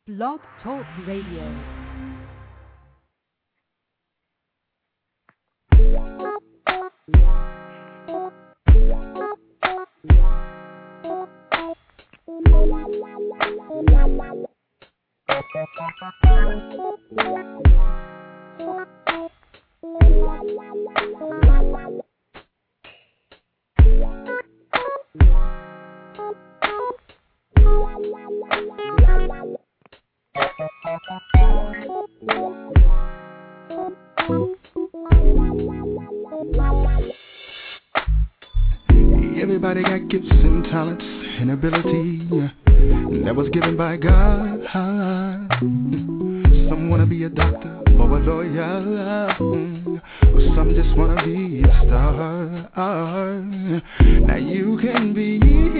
Blog Talk Radio. Everybody got gifts and talents and ability that was given by God. Some wanna be a doctor or a lawyer, or some just wanna be a star. Now you can be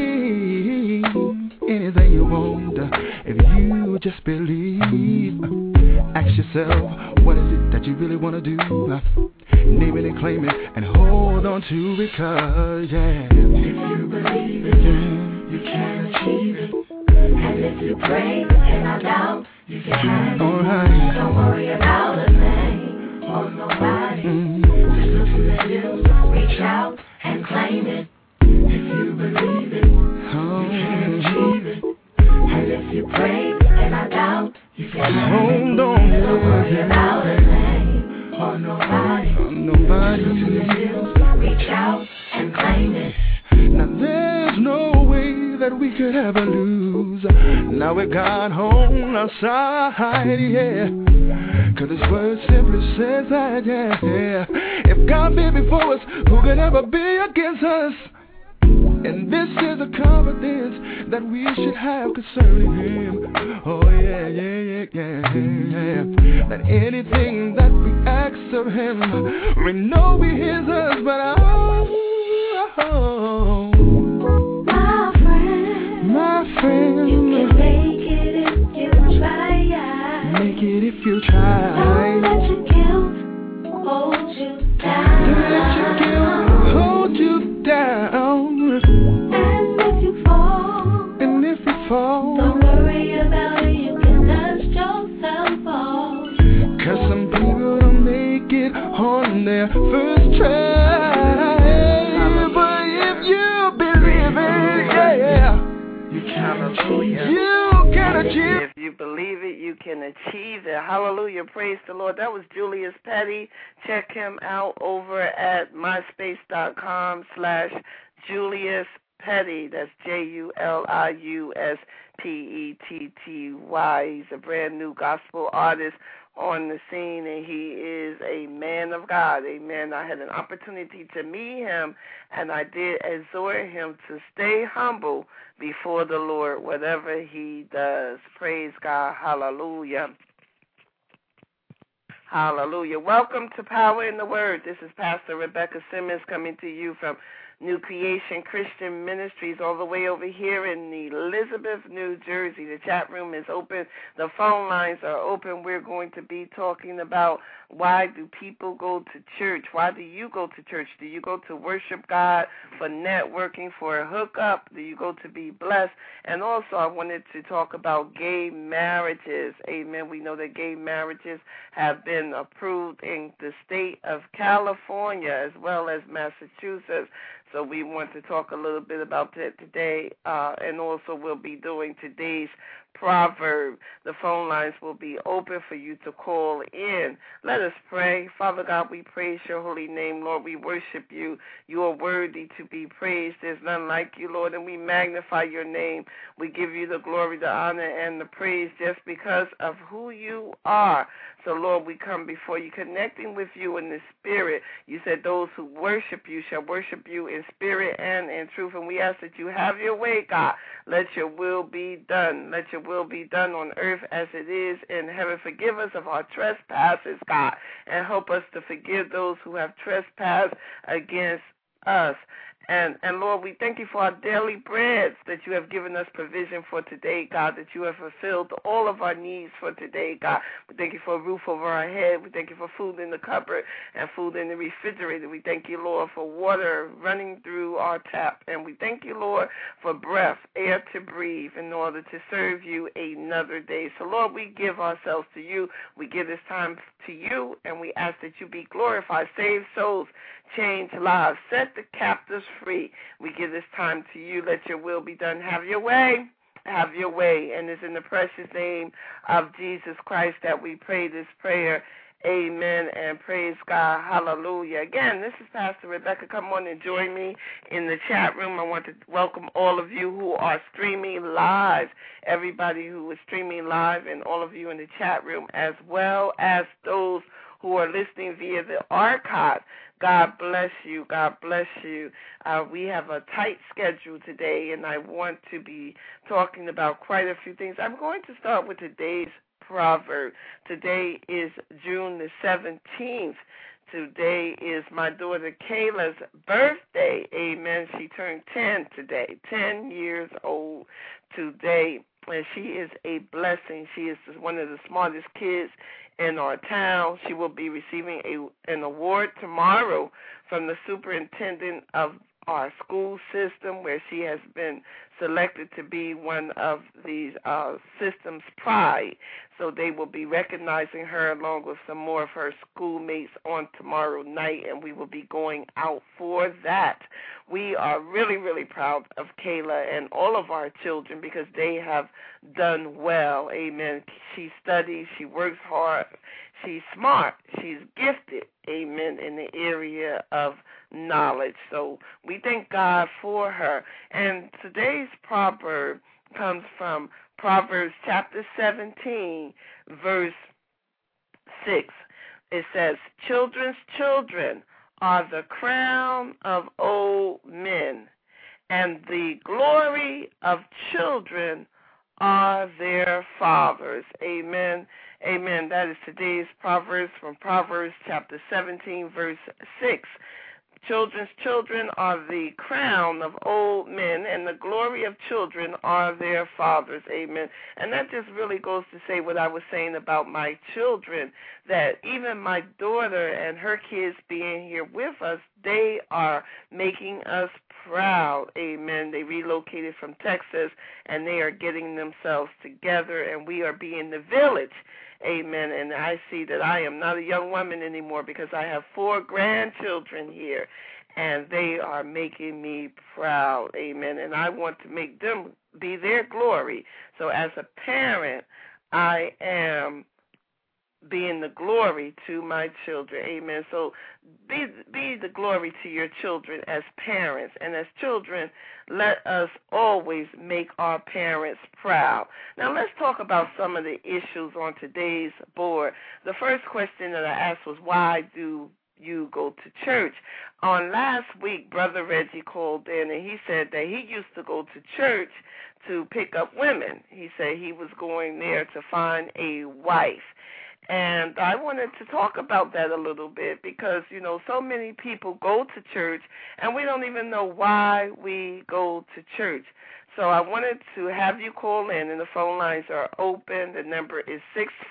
anything you want if you just believe. Ask yourself, what is it that you really wanna do? Name it and claim it and hold on to it, 'cause if you believe it, you can achieve it. And if you pray and not doubt, you can have it. Alright. Don't worry about a thing or nobody. Just look to the hills, reach out and claim it. If you believe it, you can achieve it. And if you pray and not doubt, you can have it. Hold on. Don't worry about a thing or nobody. Nobody. Look to the hills, reach out and claim it. Now there's no way that we could ever lose. Now we got on our side, yeah. 'Cause this word simply says that, yeah. If God be before us, who could ever be against us? And this is a confidence that we should have concerning Him. Oh yeah. That anything that we ask of Him, we know He hears us, but my friend, you can make it if you try. Make it if you try. Don't let your guilt hold you down. Don't let your guilt hold you down. And if you fall, don't worry about it, you can dust yourself off. 'Cause some people don't make it on their first try. But if you believe it, yeah, you can achieve it. You can achieve it. If you believe it, you can achieve it. Hallelujah. Praise the Lord. That was Julius Petty. Check him out over at myspace.com/Julius Petty. That's JuliusPetty. He's a brand new gospel artist on the scene, and he is a man of God. Amen. I had an opportunity to meet him, and I did exhort him to stay humble before the Lord, whatever he does. Praise God. Hallelujah. Hallelujah. Welcome to Power in the Word. This is Pastor Rebecca Simmons coming to you from New Creation Christian Ministries all the way over here in Elizabeth, New Jersey. The chat room is open. The phone lines are open. We're going to be talking about why do people go to church? Why do you go to church? Do you go to worship God, for networking, for a hookup? Do you go to be blessed? And also I wanted to talk about gay marriages. Amen. We know that gay marriages have been approved in the state of California as well as Massachusetts. So we want to talk a little bit about that today, and also we'll be doing today's proverb. The phone lines will be open for you to call in. Let us pray. Father God, we praise your holy name. Lord, we worship you. You are worthy to be praised. There's none like you, Lord, and we magnify your name. We give you the glory, the honor, and the praise just because of who you are. So, Lord, we come before you, connecting with you in the spirit. You said those who worship you shall worship you in spirit and in truth, and we ask that you have your way, God. Let your will be done. Let your will be done on earth as it is in heaven. Forgive us of our trespasses, God, and help us to forgive those who have trespassed against us. And Lord, we thank you for our daily breads, that you have given us provision for today, God, that you have fulfilled all of our needs for today, God. We thank you for a roof over our head. We thank you for food in the cupboard and food in the refrigerator. We thank you, Lord, for water running through our tap. And we thank you, Lord, for breath, air to breathe in order to serve you another day. So, Lord, we give ourselves to you. We give this time to you, and we ask that you be glorified, save souls, change lives, set the captives free. We give this time to you. Let your will be done. Have your way. Have your way. And it's in the precious name of Jesus Christ that we pray this prayer. Amen and praise God. Hallelujah. Again, this is Pastor Rebecca. Come on and join me in the chat room. I want to welcome all of you who are streaming live, everybody who is streaming live, and all of you in the chat room, as well as those who are listening via the archive. God bless you. God bless you. We have a tight schedule today, and I want to be talking about quite a few things. I'm going to start with today's proverb. Today is June the 17th. Today is my daughter Kayla's birthday. Amen. She turned 10 today, 10 years old today, and she is a blessing. She is one of the smartest kids in our town. She will be receiving an award tomorrow from the superintendent of our school system, where she has been selected to be one of these system's pride. So they will be recognizing her along with some more of her schoolmates on tomorrow night, and we will be going out for that. We are really, really proud of Kayla and all of our children because they have done well. Amen. She studies. She works hard. She's smart. She's gifted. Amen. In the area of knowledge. So we thank God for her. And today's proverb comes from Proverbs chapter 17, verse 6. It says, "Children's children are the crown of old men, and the glory of children are their fathers." Amen. Amen. That is today's Proverbs from Proverbs chapter 17, verse 6. Children's children are the crown of old men, and the glory of children are their fathers. Amen. And that just really goes to say what I was saying about my children, that even my daughter and her kids being here with us, they are making us proud. Amen. They relocated from Texas, and they are getting themselves together, and we are being the village. Amen. And I see that I am not a young woman anymore because I have 4 grandchildren here, and they are making me proud. Amen. And I want to make them be their glory. So as a parent, I am being the glory to my children. Amen. So be the glory to your children as parents. And as children, let us always make our parents proud. Now let's talk about some of the issues on today's board. The first question that I asked was, why do you go to church? On last week, Brother Reggie called in, and he said that he used to go to church to pick up women. He said he was going there to find a wife. And I wanted to talk about that a little bit because, you know, so many people go to church and we don't even know why we go to church. So I wanted to have you call in, and the phone lines are open. The number is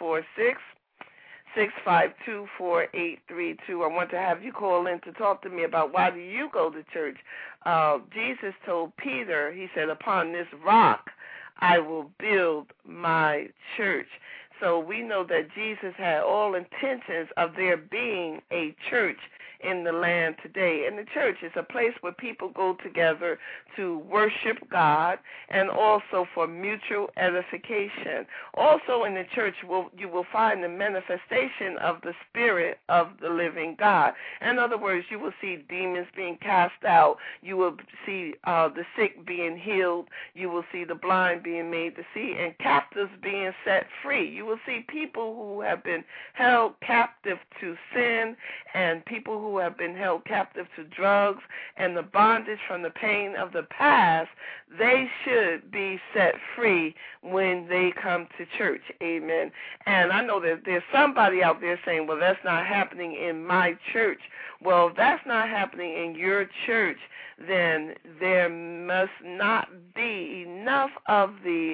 646-652-4832. I want to have you call in to talk to me about why do you go to church. Jesus told Peter, he said, "Upon this rock I will build my church." So we know that Jesus had all intentions of there being a church in the land today. And the church is a place where people go together to worship God and also for mutual edification. Also in the church, you will find the manifestation of the Spirit of the living God. In other words, you will see demons being cast out. You will see the sick being healed. You will see the blind being made to see and captives being set free. You will see people who have been held captive to sin and people who have been held captive to drugs and the bondage from the pain of the past. They should be set free when they come to church. Amen. And I know that there's somebody out there saying, well, that's not happening in my church. Well, if that's not happening in your church, then there must not be enough of the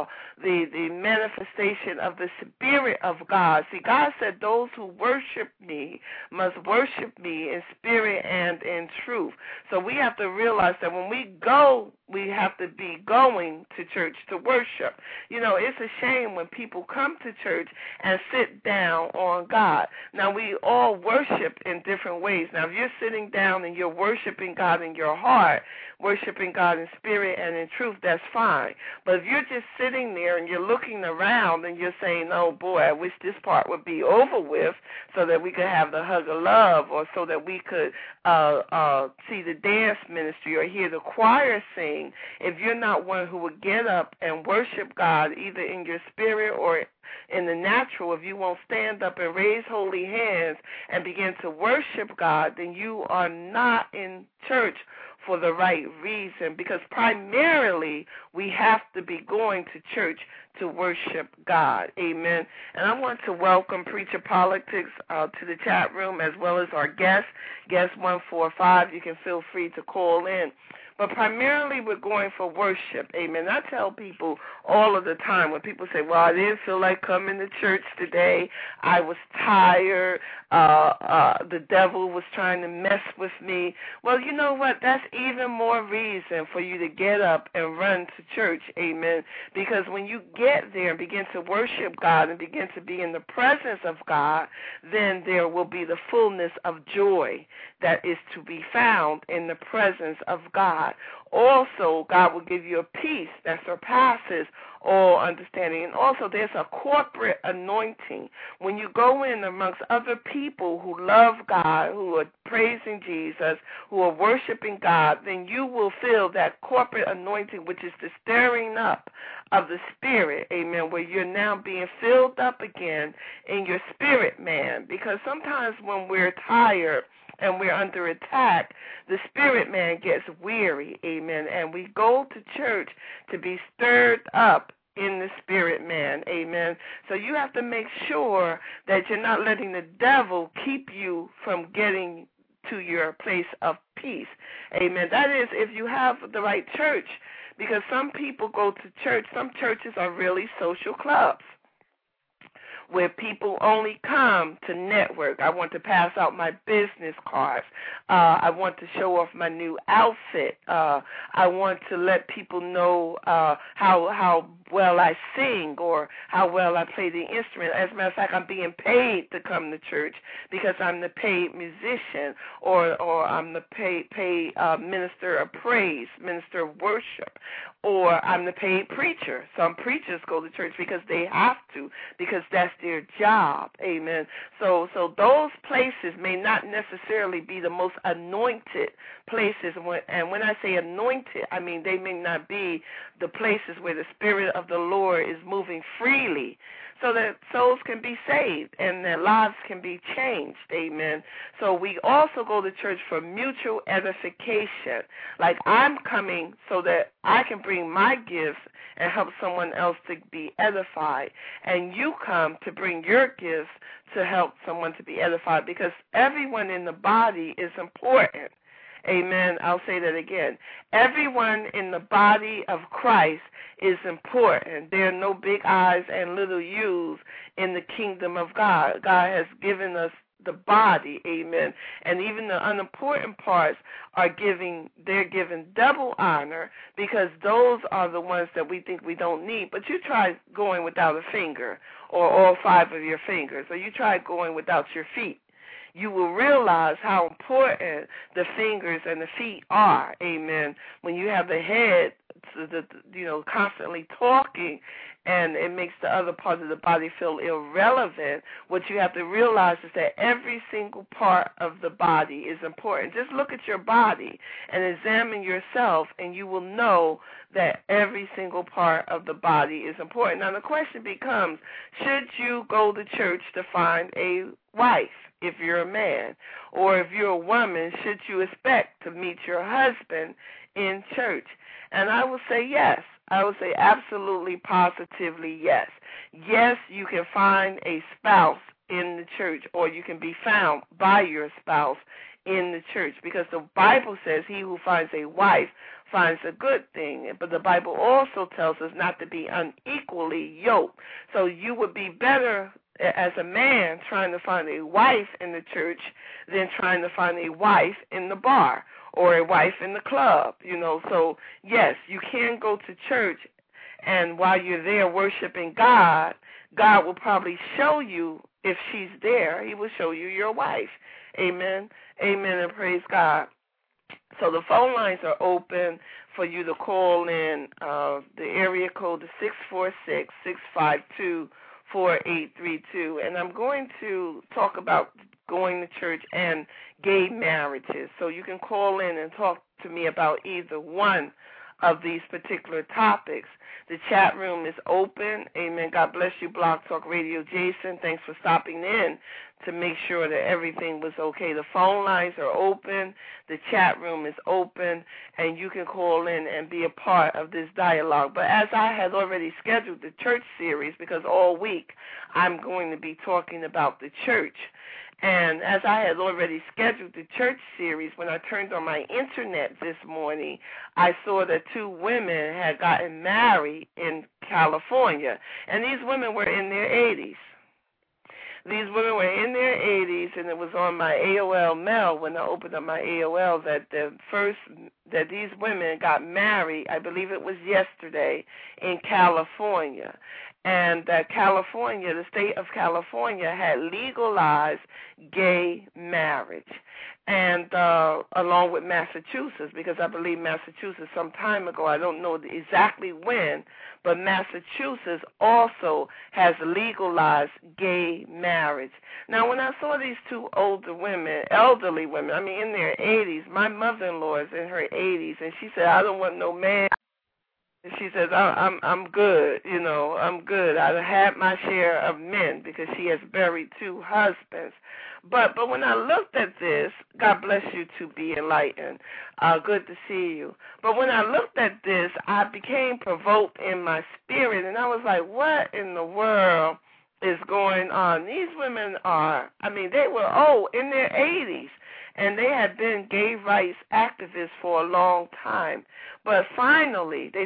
manifestation of the Spirit of God. See, God said those who worship me must worship me in spirit and in truth. So we have to realize that when we go, we have to be going to church to worship. You know, it's a shame when people come to church and sit down on God. Now, we all worship in different ways. Now, if you're sitting down and you're worshiping God in your heart, worshiping God in spirit and in truth, that's fine. But if you're just sitting there and you're looking around and you're saying, oh, boy, I wish this part would be over with so that we could have the hug of love, or so that we could see the dance ministry or hear the choir sing, if you're not one who would get up and worship God either in your spirit or in the natural, if you won't stand up and raise holy hands and begin to worship God, then you are not in church for the right reason, because primarily we have to be going to church to worship God. Amen. And I want to welcome Preacher Politics to the chat room, as well as our guest 145. You can feel free to call in. But primarily we're going for worship. Amen. I tell people all of the time when people say, well, I didn't feel like coming to church today. I was tired. The devil was trying to mess with me. Well, you know what? That's even more reason for you to get up and run to church. Amen. Because when you get there and begin to worship God and begin to be in the presence of God, then there will be the fullness of joy that is to be found in the presence of God. Also, God will give you a peace that surpasses all understanding. And also, there's a corporate anointing. When you go in amongst other people who love God, who are praising Jesus, who are worshiping God, then you will feel that corporate anointing, which is the stirring up of the Spirit, amen, where you're now being filled up again in your spirit, man. Because sometimes when we're tired and we're under attack, the spirit man gets weary, amen, and we go to church to be stirred up in the spirit man, amen. So you have to make sure that you're not letting the devil keep you from getting to your place of peace, amen. That is, if you have the right church, because some people go to church, some churches are really social clubs where people only come to network. I want to pass out my business cards. I want to show off my new outfit. I want to let people know how well I sing or how well I play the instrument. As a matter of fact, I'm being paid to come to church because I'm the paid musician, or I'm the paid minister of praise, minister of worship, or I'm the paid preacher. Some preachers go to church because they have to, because that's their job. Amen. So those places may not necessarily be the most anointed places. And when I say anointed, I mean they may not be the places where the Spirit of the Lord is moving freely, so that souls can be saved and their lives can be changed. Amen. So we also go to church for mutual edification. Like, I'm coming so that I can bring my gifts and help someone else to be edified. And you come to bring your gifts to help someone to be edified, because everyone in the body is important. Amen. I'll say that again. Everyone in the body of Christ is important. There are no big I's and little U's in the kingdom of God. God has given us the body, amen. And even the unimportant parts they're given double honor, because those are the ones that we think we don't need. But you try going without a finger or all 5 of your fingers, or you try going without your feet. you will realize how important the fingers and the feet are. Amen. When you have the head, constantly talking, and it makes the other part of the body feel irrelevant, what you have to realize is that every single part of the body is important. Just look at your body and examine yourself, and you will know that every single part of the body is important. Now, the question becomes, should you go to church to find a wife if you're a man? Or if you're a woman, should you expect to meet your husband in church? And I will say yes. I would say absolutely, positively yes. Yes, you can find a spouse in the church, or you can be found by your spouse in the church, because the Bible says he who finds a wife finds a good thing. But the Bible also tells us not to be unequally yoked. So you would be better as a man trying to find a wife in the church than trying to find a wife in the bar or a wife in the club, So, yes, you can go to church, and while you're there worshiping God, God will probably show you, if she's there, he will show you your wife. Amen. Amen, and praise God. So the phone lines are open for you to call in. The area code is 646-652-4832. And I'm going to talk about going to church and gay marriages. So you can call in and talk to me about either one of these particular topics. The chat room is open. Amen. God bless you, Blog Talk Radio. Jason, thanks for stopping in to make sure that everything was okay. The phone lines are open. The chat room is open, and you can call in and be a part of this dialogue. But as I had already scheduled the church series, because all week I'm going to be talking about the church, and as I had already scheduled the church series, when I turned on my internet this morning, I saw that 2 women had gotten married in California. And these women were in their 80s. These women were in their 80s, and it was on my AOL mail when I opened up my AOL that these women got married, I believe it was yesterday, in California. And that California, the state of California, had legalized gay marriage, and along with Massachusetts, because I believe Massachusetts some time ago, I don't know exactly when, but Massachusetts also has legalized gay marriage. Now, when I saw these 2 elderly women, in their 80s, my mother-in-law is in her 80s, and she said, I don't want no man. She says, I'm good, I'm good. I've had my share of men, because she has buried 2 husbands. But when I looked at this, God bless you to be enlightened. Good to see you. But when I looked at this, I became provoked in my spirit, and I was like, what in the world is going on? These women are, they were old, in their 80s. And they had been gay rights activists for a long time. But finally, they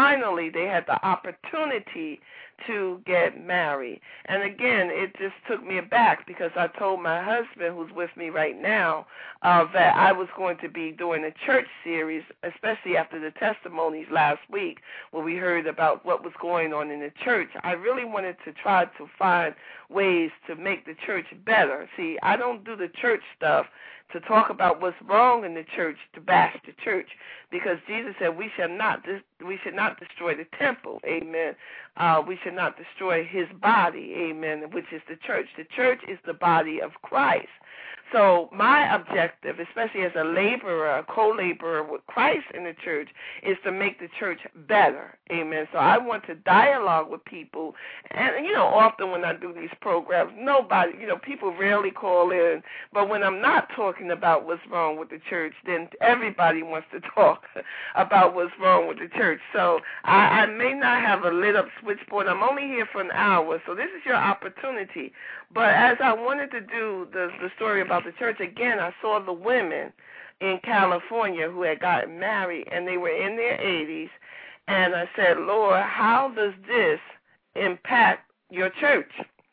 had the opportunity to get married. And again, it just took me aback, because I told my husband, who's with me right now, that I was going to be doing a church series, especially after the testimonies last week, where we heard about what was going on in the church. I really wanted to try to find ways to make the church better. See, I don't do the church stuff to talk about what's wrong in the church, to bash the church, because Jesus said we should not destroy the temple, amen. We should not destroy his body, amen, which is the church. The church is the body of Christ. So my objective, especially as a laborer, a co-laborer with Christ in the church, is to make the church better, amen. So I want to dialogue with people, and, often when I do these programs, people rarely call in, but when I'm not talking about what's wrong with the church, then everybody wants to talk about what's wrong with the church. So I may not have a lit-up switchboard. I'm only here for an hour, so this is your opportunity. But as I wanted to do the story about the church, again, I saw the women in California who had gotten married, and they were in their 80s, and I said, Lord, how does this impact your church?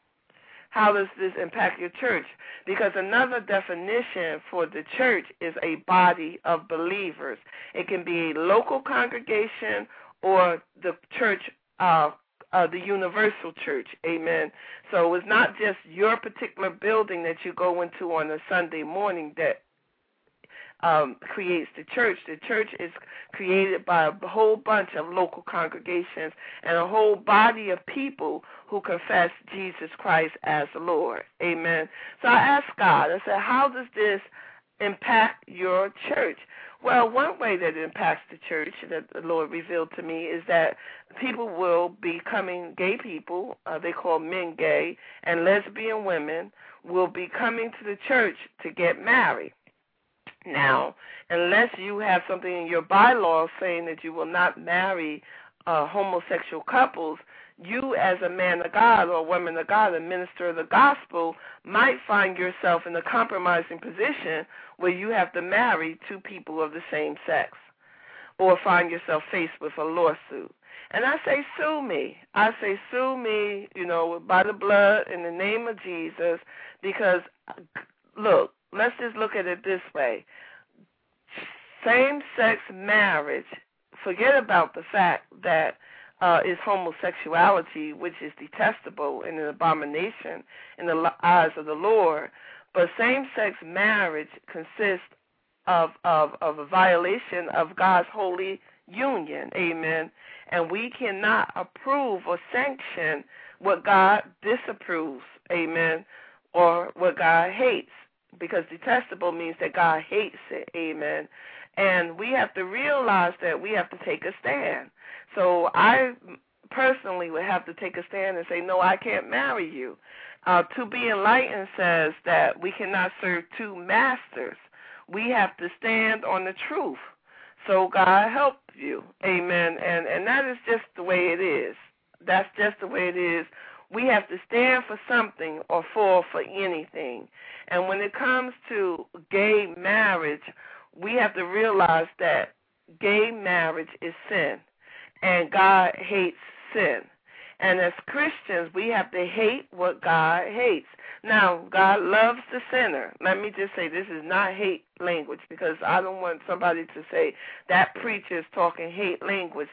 How does this impact your church? Because another definition for the church is a body of believers. It can be a local congregation or the church the universal church, amen. So it's not just your particular building that you go into on a Sunday morning that creates the church. The church is created by a whole bunch of local congregations and a whole body of people who confess Jesus Christ as the Lord. Amen. So I asked God, I said, how does this impact your church? Well, one way that it impacts the church that the Lord revealed to me is that people will be coming, gay people, they call men gay, and lesbian women will be coming to the church to get married. Now, unless you have something in your bylaws saying that you will not marry homosexual couples, you as a man of God or a woman of God, a minister of the gospel, might find yourself in a compromising position where you have to marry two people of the same sex or find yourself faced with a lawsuit. And I say, sue me. I say, sue me, by the blood in the name of Jesus, because, look, let's just look at it this way. Same-sex marriage, forget about the fact that is homosexuality, which is detestable and an abomination in the eyes of the Lord. But same-sex marriage consists of a violation of God's holy union, amen. And we cannot approve or sanction what God disapproves, amen, or what God hates, because detestable means that God hates it, amen. And we have to realize that we have to take a stand. So I personally would have to take a stand and say, no, I can't marry you. To be enlightened says that we cannot serve two masters. We have to stand on the truth. So God help you, amen. And that is just the way it is. That's just the way it is. We have to stand for something or fall for anything. And when it comes to gay marriage, we have to realize that gay marriage is sin, and God hates sin. And as Christians, we have to hate what God hates. Now, God loves the sinner. Let me just say, this is not hate language, because I don't want somebody to say that preacher is talking hate language.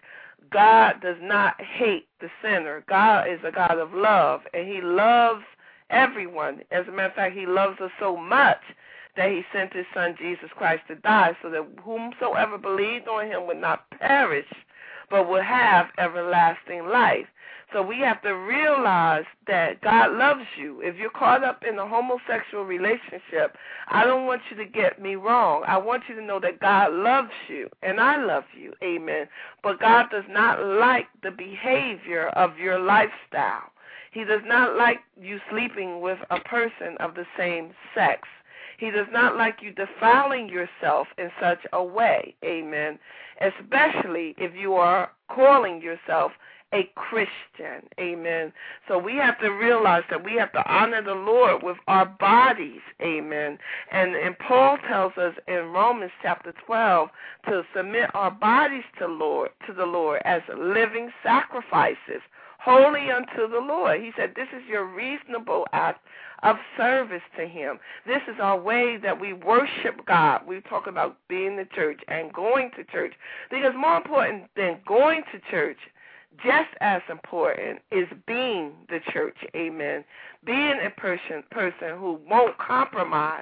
God does not hate the sinner. God is a God of love, and he loves everyone. As a matter of fact, he loves us so much that he sent his son Jesus Christ to die, so that whomsoever believed on him would not perish, but would have everlasting life. So we have to realize that God loves you. If you're caught up in a homosexual relationship, I don't want you to get me wrong. I want you to know that God loves you, and I love you, amen. But God does not like the behavior of your lifestyle. He does not like you sleeping with a person of the same sex. He does not like you defiling yourself in such a way, amen, especially if you are calling yourself a Christian, amen. So we have to realize that we have to honor the Lord with our bodies, amen. And Paul tells us in Romans chapter 12 to submit our bodies to the Lord as living sacrifices, holy unto the Lord. He said this is your reasonable act of service to him. This is our way that we worship God. We talk about being the church and going to church, because more important than going to church, just as important is being the church, amen. Being a person who won't compromise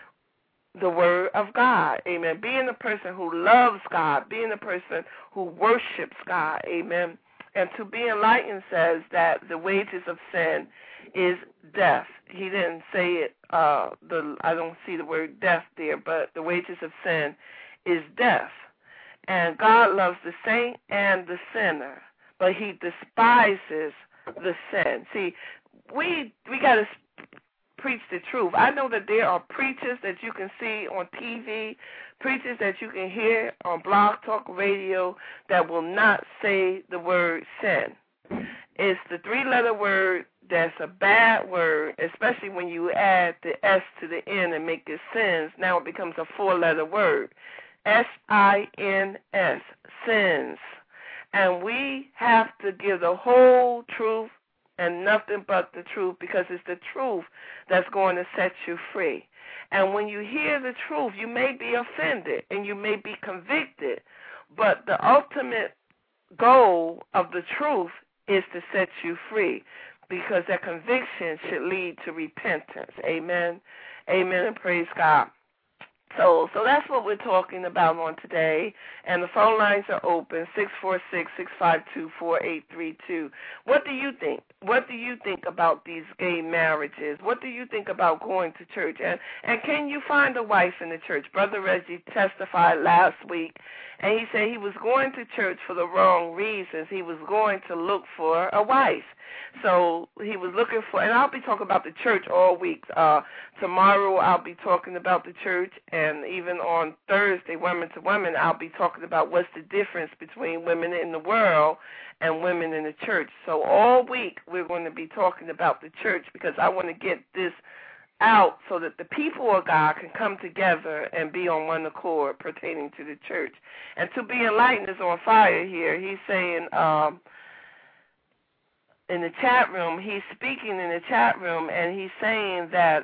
the word of God, amen. Being a person who loves God, being a person who worships God, amen. And to be enlightened says that the wages of sin is death. He didn't say it, I don't see the word death there, but the wages of sin is death. And God loves the saint and the sinner, but he despises the sin. See, we got to preach the truth. I know that there are preachers that you can see on TV, preachers that you can hear on Blog Talk Radio that will not say the word sin. It's the three-letter word that's a bad word, especially when you add the S to the N and make it sins. Now it becomes a four-letter word, S-I-N-S, sins. And we have to give the whole truth and nothing but the truth, because it's the truth that's going to set you free. And when you hear the truth, you may be offended and you may be convicted, but the ultimate goal of the truth is to set you free, because that conviction should lead to repentance. Amen. Amen, and praise God. So that's what we're talking about on today, and the phone lines are open, 646-652-4832. What do you think? What do you think about these gay marriages? What do you think about going to church? And can you find a wife in the church? Brother Reggie testified last week, and he said he was going to church for the wrong reasons. He was going to look for a wife. So he was looking for, and I'll be talking about the church all week. Tomorrow I'll be talking about the church, and even on Thursday, Women to Women, I'll be talking about what's the difference between women in the world and women in the church. So all week we're going to be talking about the church, because I want to get this out so that the people of God can come together and be on one accord pertaining to the church. And To Be Enlightened is on fire here. He's saying, in the chat room, he's speaking in the chat room, and he's saying that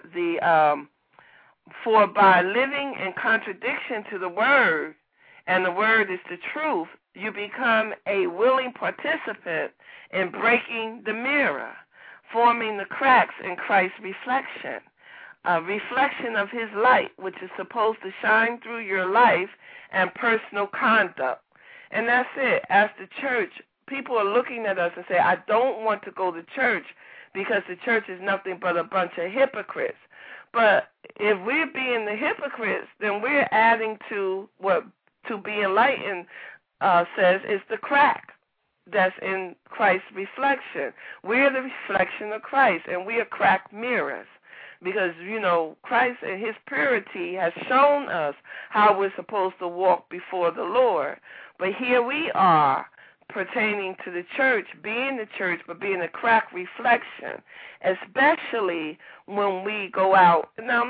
for by living in contradiction to the word, and the word is the truth, you become a willing participant in breaking the mirror, forming the cracks in Christ's reflection, a reflection of his light, which is supposed to shine through your life and personal conduct. And that's it. As the church, people are looking at us and say, I don't want to go to church because the church is nothing but a bunch of hypocrites. But if we're being the hypocrites, then we're adding to what To Be Enlightened says is the crack that's in Christ's reflection. We're the reflection of Christ, and we are cracked mirrors. Because, Christ in his purity has shown us how we're supposed to walk before the Lord. But here we are, pertaining to the church, being the church, but being a cracked reflection, especially when we go out. Now,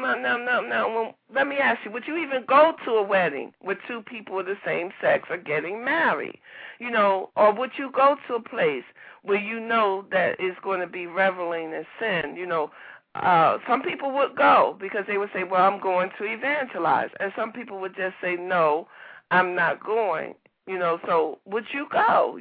let me ask you, would you even go to a wedding where two people of the same sex are getting married? Or would you go to a place where you know that it's going to be reveling in sin? Some people would go because they would say, well, I'm going to evangelize. And some people would just say, no, I'm not going. So would you go,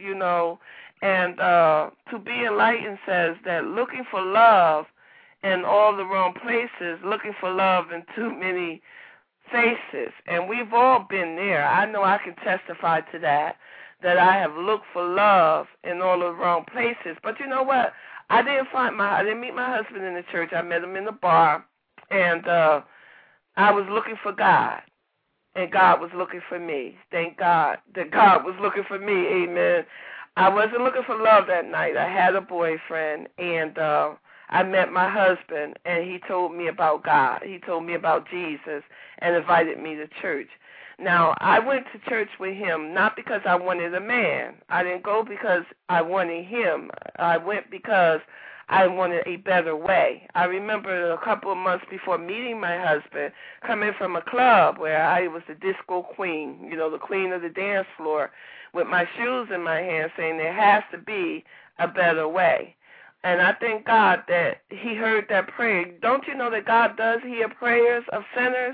And To Be Enlightened says that looking for love in all the wrong places, looking for love in too many faces. And we've all been there. I know I can testify to that I have looked for love in all the wrong places. But you know what? I didn't meet my husband in the church. I met him in the bar, and I was looking for God. And God was looking for me. Thank God that God was looking for me. Amen. I wasn't looking for love that night. I had a boyfriend, and I met my husband, and he told me about God. He told me about Jesus and invited me to church. Now, I went to church with him not because I wanted a man. I didn't go because I wanted him. I went because I wanted a better way. I remember a couple of months before meeting my husband, coming from a club where I was the disco queen, the queen of the dance floor, with my shoes in my hand, saying there has to be a better way. And I thank God that he heard that prayer. Don't you know that God does hear prayers of sinners?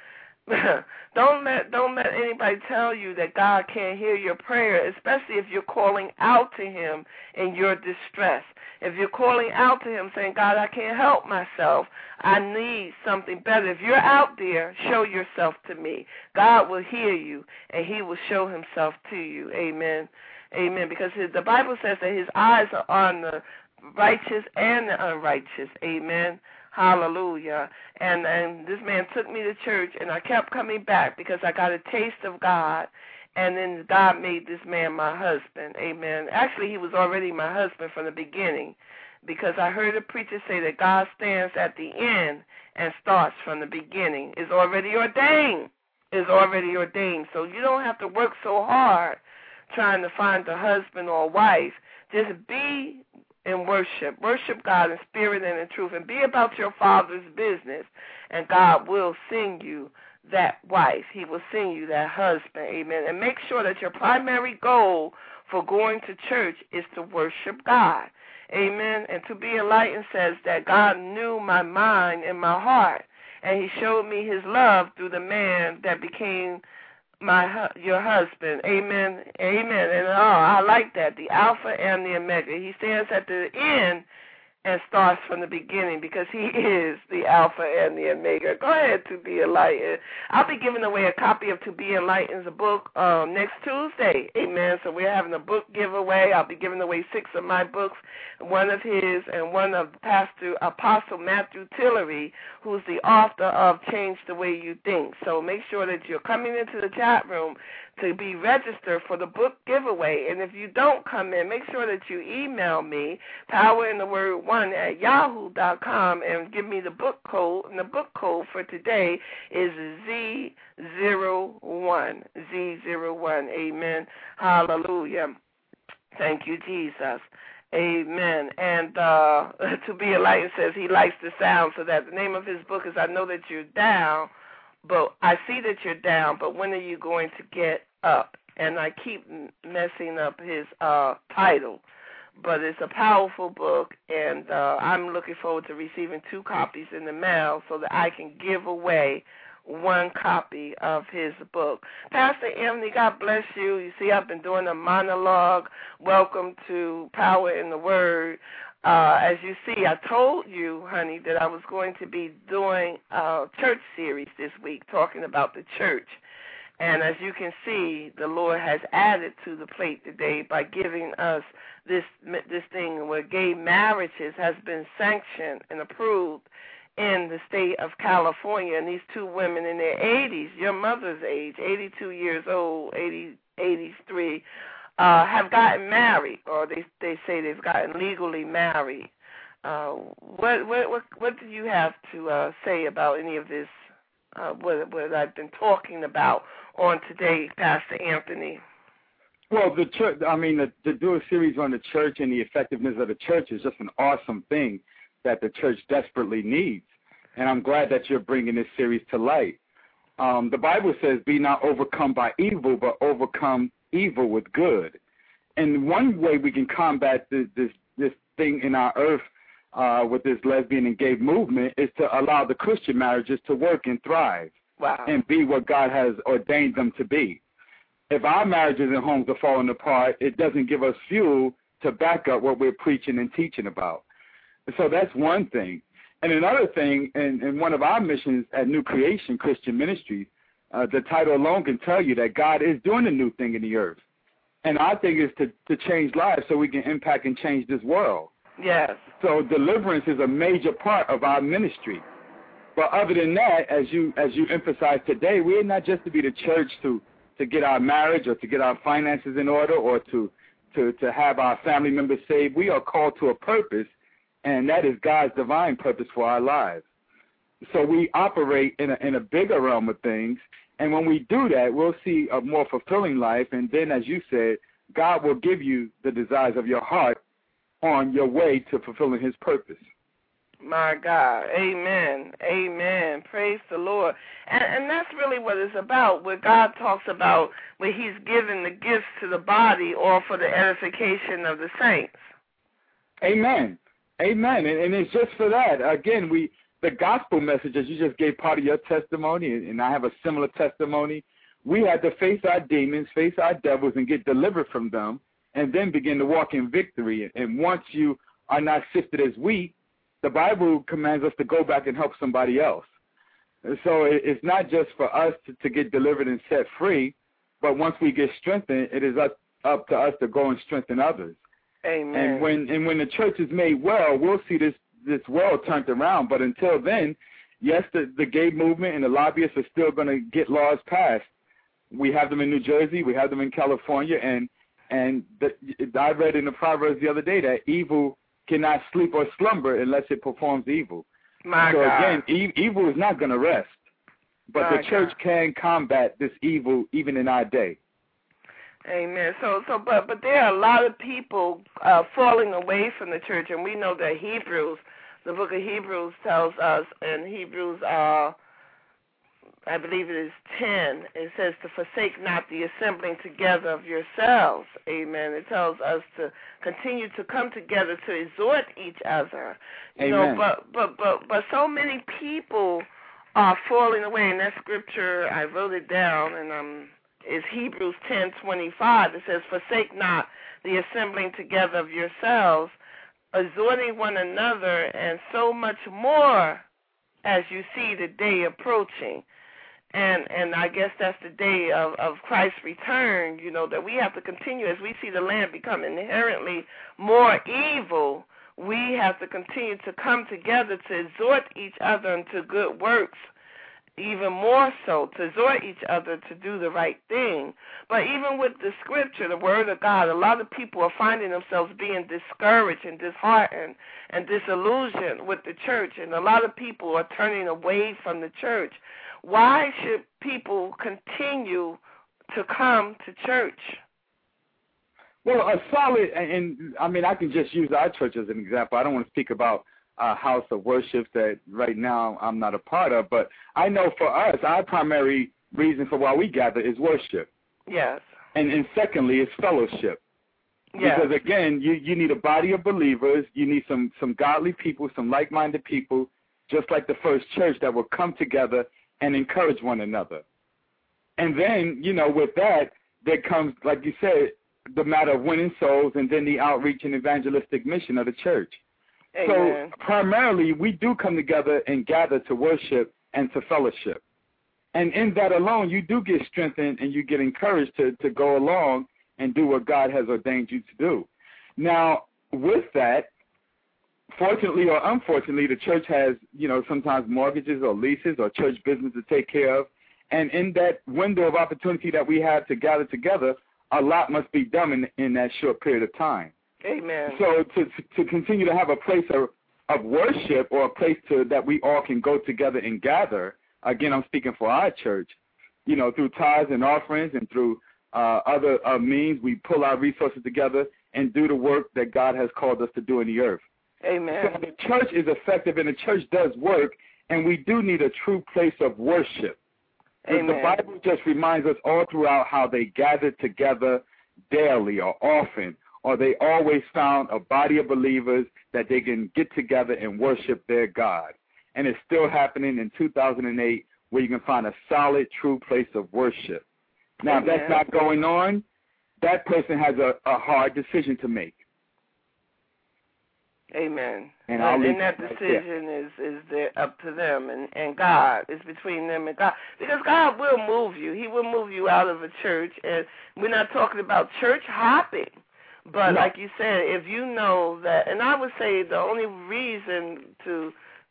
Don't let anybody tell you that God can't hear your prayer, especially if you're calling out to him in your distress. If you're calling out to him saying, God, I can't help myself. I need something better. If you're out there, show yourself to me. God will hear you, and he will show himself to you. Amen. Amen. Because the Bible says that his eyes are on the righteous and the unrighteous. Amen. Hallelujah. And this man took me to church, and I kept coming back because I got a taste of God, and then God made this man my husband. Amen. Actually, he was already my husband from the beginning, because I heard a preacher say that God stands at the end and starts from the beginning. It's already ordained. It's already ordained. So you don't have to work so hard trying to find a husband or a wife. Just be in worship. Worship God in spirit and in truth, and be about your Father's business, and God will send you that wife. He will send you that husband. Amen. And make sure that your primary goal for going to church is to worship God. Amen. And To Be Enlightened says that God knew my mind and my heart, and he showed me his love through the man that became your husband. Amen. Amen. And I like that. The Alpha and the Omega. He stands at the end and starts from the beginning because he is the Alpha and the Omega. Go ahead, To Be Enlightened. I'll be giving away a copy of To Be Enlightened, the book, next Tuesday. Amen. So we're having a book giveaway. I'll be giving away 6 of my books, one of his and one of Pastor Apostle Matthew Tillery, who's the author of Change the Way You Think. So make sure that you're coming into the chat room to be registered for the book giveaway. And if you don't come in, make sure that you email me, powerintheword1@yahoo.com, and give me the book code. And the book code for today is Z01. Z01. Amen. Hallelujah. Thank you, Jesus. Amen. And To Be Enlightened says he likes the sound, so that the name of his book is I Know That You're Down, but I see that you're down, but when are you going to get up? And I keep messing up his title, but it's a powerful book, and I'm looking forward to receiving 2 copies in the mail so that I can give away 1 copy of his book. Pastor Anthony, God bless you. You see, I've been doing a monologue. Welcome to Power in the Word. As you see, I told you, honey, that I was going to be doing a church series this week, talking about the church. And as you can see, the Lord has added to the plate today by giving us this thing where gay marriages has been sanctioned and approved in the state of California. And these 2 women in their 80s, your mother's age, 82 years old, 83, have gotten married, or they say they've gotten legally married. What do you have to say about any of this, what I've been talking about on today, Pastor Anthony? Well, the church, to do a series on the church and the effectiveness of the church is just an awesome thing that the church desperately needs. And I'm glad that you're bringing this series to light. The Bible says, be not overcome by evil, but overcome evil with good. And one way we can combat this thing in our earth with this lesbian and gay movement is to allow the Christian marriages to work and thrive. Wow. And be what God has ordained them to be. If our marriages and homes are falling apart, it doesn't give us fuel to back up what we're preaching and teaching about. So that's one thing. And another thing, in one of our missions at New Creation Christian Ministries, the title alone can tell you that God is doing a new thing in the earth. And our thing is to change lives so we can impact and change this world. Yes. So deliverance is a major part of our ministry. But other than that, as you emphasize today, we're not just to be the church to get our marriage or to get our finances in order or to have our family members saved. We are called to a purpose, and that is God's divine purpose for our lives. So we operate in a bigger realm of things, and when we do that, we'll see a more fulfilling life, and then, as you said, God will give you the desires of your heart on your way to fulfilling his purpose. My God. Amen. Amen. Praise the Lord. And that's really what it's about, where God talks about where he's given the gifts to the body or for the edification of the saints. Amen. Amen. And it's just for that. Again, the gospel message, as you just gave part of your testimony, and I have a similar testimony, we had to face our demons, face our devils, and get delivered from them, and then begin to walk in victory. And once you are not sifted as wheat, the Bible commands us to go back and help somebody else. And so it's not just for us to get delivered and set free, but once we get strengthened, it is up to us to go and strengthen others. Amen. And when the church is made well, we'll see this world turned around. But until then, yes, the gay movement and the lobbyists are still going to get laws passed. We have them in New Jersey, we have them in California, and I read in the Proverbs the other day that evil cannot sleep or slumber unless it performs evil. My so God. Again, evil is not going to rest, but the church can combat this evil even in our day. Amen. But there are a lot of people falling away from the church, and we know that the book of Hebrews tells us in Hebrews, I believe it is 10, it says to forsake not the assembling together of yourselves. Amen. It tells us to continue to come together to exhort each other. You Amen. know, but so many people are falling away. In that scripture, I wrote it down, and I'm is Hebrews 10:25. It says, "Forsake not the assembling together of yourselves, exhorting one another, and so much more as you see the day approaching." And I guess that's the day of Christ's return, that we have to continue. As we see the land become inherently more evil, we have to continue to come together to exhort each other into good works, even more so, to exhort each other to do the right thing. But even with the scripture, the word of God, a lot of people are finding themselves being discouraged and disheartened and disillusioned with the church, and a lot of people are turning away from the church. Why should people continue to come to church? Well, a solid, and I mean, I can just use our church as an example. I don't want to speak about a house of worship that right now I'm not a part of, but I know for us, our primary reason for why we gather is worship. Yes. And secondly, it's fellowship. Yes. Because again, you need a body of believers. You need some godly people, some like-minded people, just like the first church, that will come together and encourage one another. And then, with that, there comes, like you said, the matter of winning souls, and then the outreach and evangelistic mission of the church. Amen. So primarily, we do come together and gather to worship and to fellowship. And in that alone, you do get strengthened and you get encouraged to go along and do what God has ordained you to do. Now, with that, fortunately or unfortunately, the church has, sometimes mortgages or leases or church business to take care of. And in that window of opportunity that we have to gather together, a lot must be done in that short period of time. Amen. So to continue to have a place of worship, or a place that we all can go together and gather, again, I'm speaking for our church, through tithes and offerings and through other means, we pull our resources together and do the work that God has called us to do in the earth. Amen. So the church is effective and the church does work, and we do need a true place of worship. Amen. The Bible just reminds us all throughout how they gathered together daily or often, or they always found a body of believers that they can get together and worship their God. And it's still happening in 2008, where you can find a solid, true place of worship. Now, if that's not going on, that person has a hard decision to make. Amen. And that decision is up to them and God. It's between them and God. Because God will move you. He will move you out of a church. And we're not talking about church hopping. But like you said, if you know that, and I would say the only reason to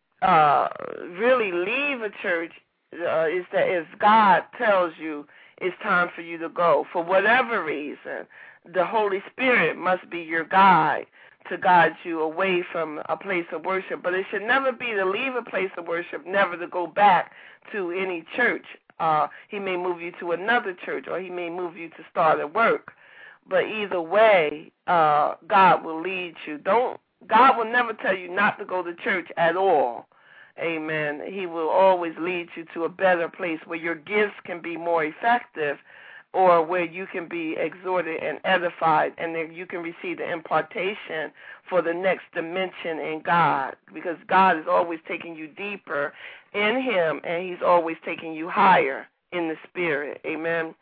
really leave a church is that if God tells you it's time for you to go, for whatever reason, the Holy Spirit must be your guide to guide you away from a place of worship. But it should never be to leave a place of worship, never to go back to any church. He may move you to another church, or he may move you to start a work. But either way, God will lead you. God will never tell you not to go to church at all. Amen. He will always lead you to a better place where your gifts can be more effective, or where you can be exhorted and edified, and then you can receive the impartation for the next dimension in God, because God is always taking you deeper in him, and he's always taking you higher in the spirit. Amen.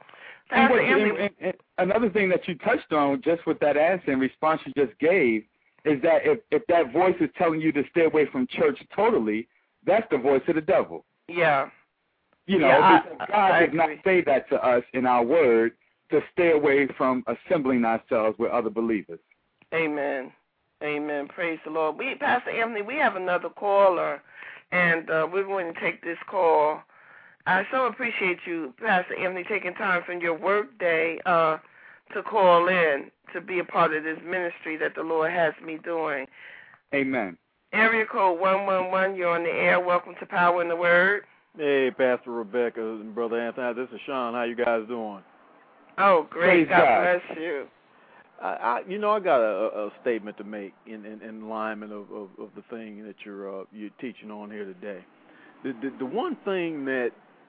And another thing that you touched on just with that answer and response you just gave is that if that voice is telling you to stay away from church totally, that's the voice of the devil. Yeah. Because God did not say that to us in our word, to stay away from assembling ourselves with other believers. Amen. Amen. Praise the Lord. Pastor Anthony, we have another caller, and we're going to take this call. I so appreciate you, Pastor Anthony, taking time from your work day to call in to be a part of this ministry that the Lord has me doing. Amen. Area code 111, you're on the air. Welcome to Power in the Word. Hey, Pastor Rebecca and Brother Anthony. This is Sean. How you guys doing? Oh, great. God bless you. I got a statement to make in alignment of the thing that you're teaching on here today. The one thing that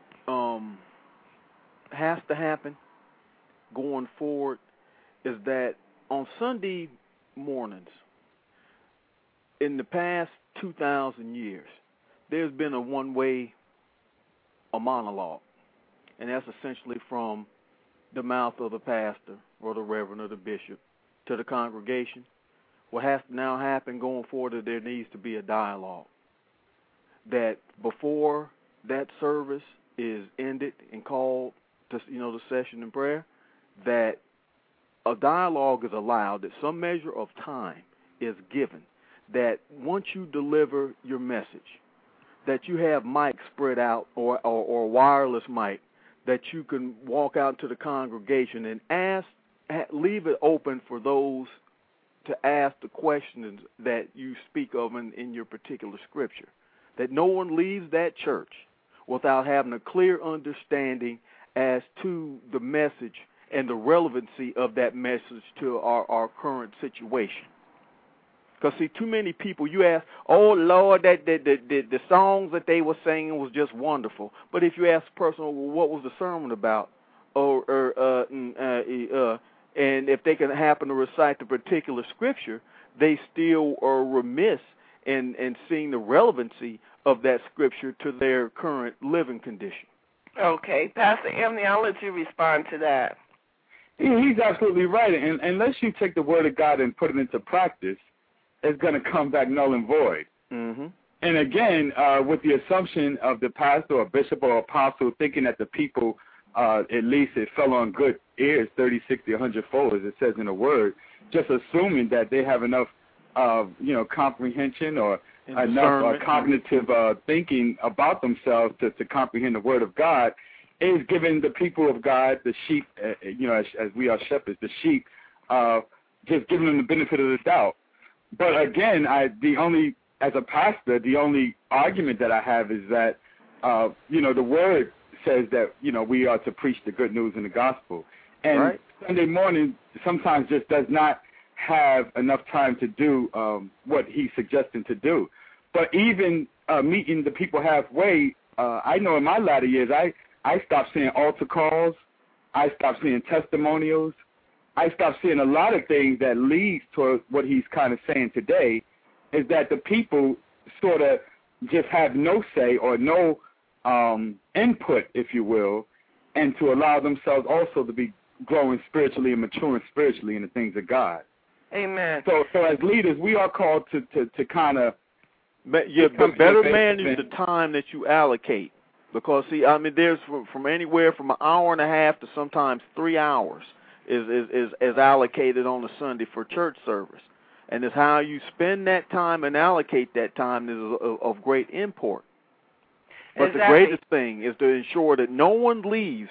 has to happen going forward is that on Sunday mornings, in the past 2,000 years, there's been a monologue, and that's essentially from the mouth of the pastor or the reverend or the bishop to the congregation, what has to now happen going forward is there needs to be a dialogue. That before that service is ended and called to, the session in prayer, that a dialogue is allowed, that some measure of time is given, that once you deliver your message, that you have mic spread out or wireless mic, that you can walk out to the congregation and leave it open for those to ask the questions that you speak of in your particular scripture. That no one leaves that church without having a clear understanding as to the message and the relevancy of that message to our current situation. Because, see, too many people, you ask, oh, Lord, that the songs that they were singing was just wonderful. But if you ask the person, well, what was the sermon about? And if they can happen to recite the particular scripture, they still are remiss in seeing the relevancy of that scripture to their current living condition. Okay. Pastor Anthony, I'll let you respond to that. He's absolutely right. And unless you take the word of God and put it into practice, it's going to come back null and void. Mm-hmm. And again, with the assumption of the pastor or bishop or apostle thinking that the people, at least it fell on good ears, 30, 60, 100-fold, as it says in the word, just assuming that they have enough, comprehension or enough cognitive thinking about themselves to comprehend the word of God, is giving the people of God, the sheep, as we are shepherds, the sheep, just giving them the benefit of the doubt. But again, as a pastor, the only argument that I have is that, the word says that, we are to preach the good news in the gospel. And right. Sunday morning sometimes just does not have enough time to do what he's suggesting to do. But even meeting the people halfway, I know in my latter years, I stopped seeing altar calls. I stopped seeing testimonials. I stopped seeing a lot of things that leads to what he's kind of saying today, is that the people sort of just have no say or no input, if you will, and to allow themselves also to be growing spiritually and maturing spiritually in the things of God. Amen. So as leaders, we are called to kind of... But better manage the time that you allocate. Because, see, there's from anywhere from an hour and a half to sometimes 3 hours is allocated on a Sunday for church service. And it's how you spend that time and allocate that time is of great import. But exactly. The greatest thing is to ensure that no one leaves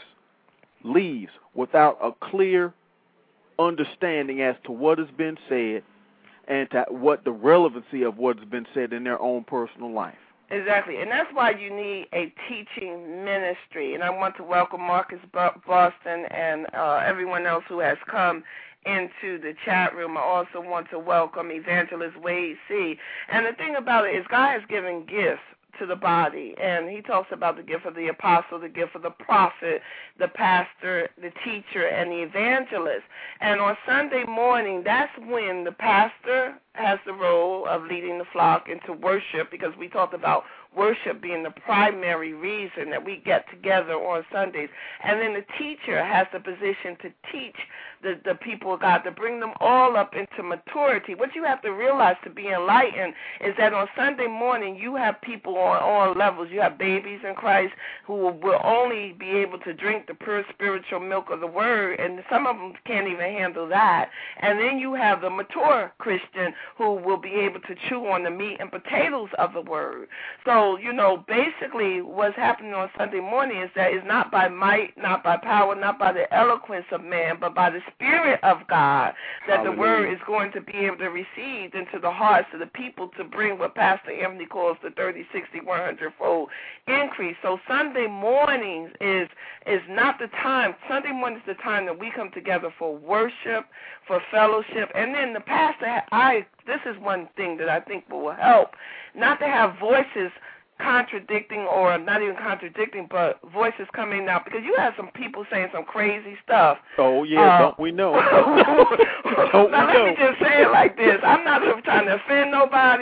without a clear understanding as to what has been said and to what the relevancy of what's been said in their own personal life. Exactly, and that's why you need a teaching ministry. And I want to welcome Marcus Boston and everyone else who has come into the chat room. I also want to welcome Evangelist Wade C. And the thing about it is God has given gifts to the body, and he talks about the gift of the apostle, the gift of the prophet, the pastor, the teacher, and the evangelist. And on Sunday morning, that's when the pastor has the role of leading the flock into worship, because we talked about worship being the primary reason that we get together on Sundays. And then the teacher has the position to teach the people of God, to bring them all up into maturity. What you have to realize to be enlightened is that on Sunday morning you have people on all levels. You have babies in Christ who will only be able to drink the pure spiritual milk of the word, and some of them can't even handle that. And then you have the mature Christian who will be able to chew on the meat and potatoes of the word. So, basically what's happening on Sunday morning is that it's not by might, not by power, not by the eloquence of man, but by the Spirit of God that Hallelujah. The word is going to be able to receive into the hearts of the people to bring what Pastor Anthony calls the 30, 60, 100-fold increase. So Sunday mornings is not the time. Sunday morning is the time that we come together for worship, for fellowship, and then the pastor, this is one thing that I think will help, not to have voices contradicting, or not even contradicting, but voices coming out, because you have some people saying some crazy stuff. Oh, yeah, don't we know? Let me just say it like this. I'm not trying to offend nobody,